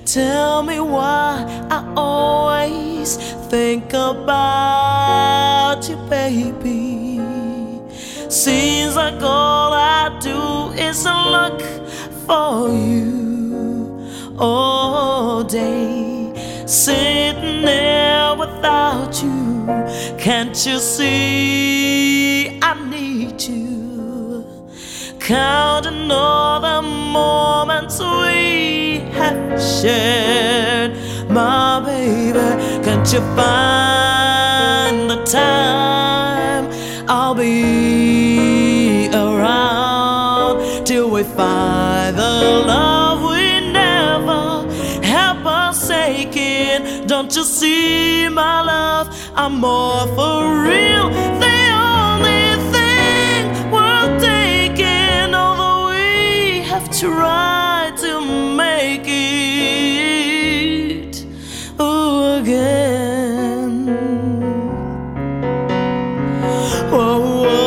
Tell me why I always think about you, baby. Seems like all I do is look for you all day, sitting there without you. Can't you see I need you? Counting all the moments we have shared, my baby. Can't you find the time? I'll be around till we find the love we never have forsaken. Don't you see, my love, I'm more for real. The only thing worth taking, although we have tried to make it again. Whoa,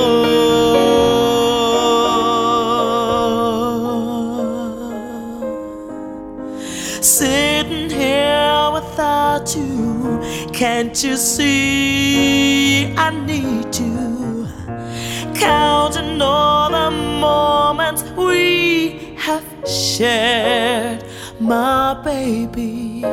sitting here without you, can't you see I need you? Counting all the moments we have shared, my baby.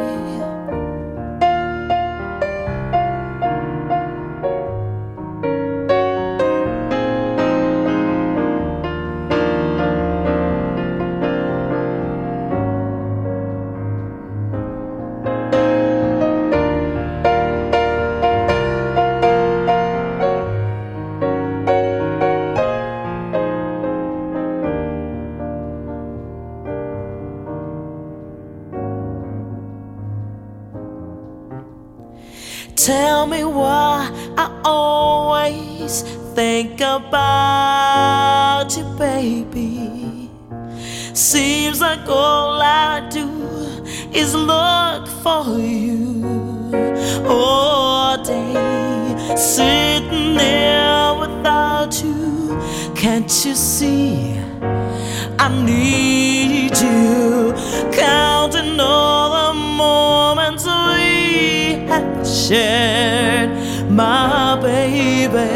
Tell me why I always think about you, baby. Seems like all I do is look for you all day, sitting there without you. Can't you see I need you? Counting all the moments we have shared, my baby.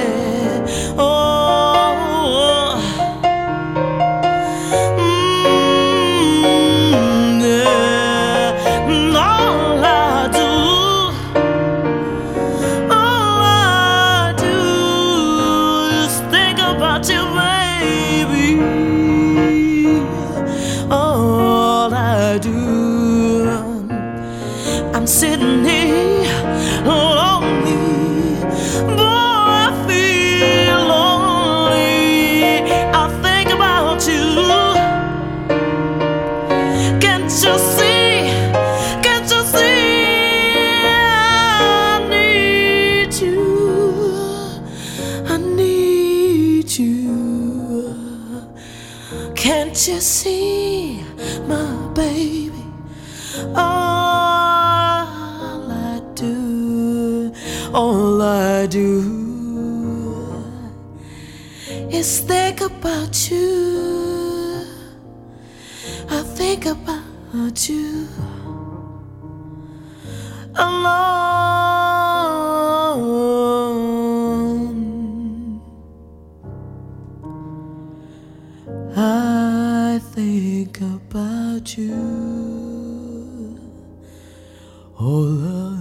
Oh, yeah. All I do is think about you, baby. All I do, I'm sitting here lonely, boy, I feel lonely. I think about you. Can't you see? Can't you see? I need you. I need you. Can't you see, my baby? All I do is think about you. I think about you alone. I think about you. Oh, love.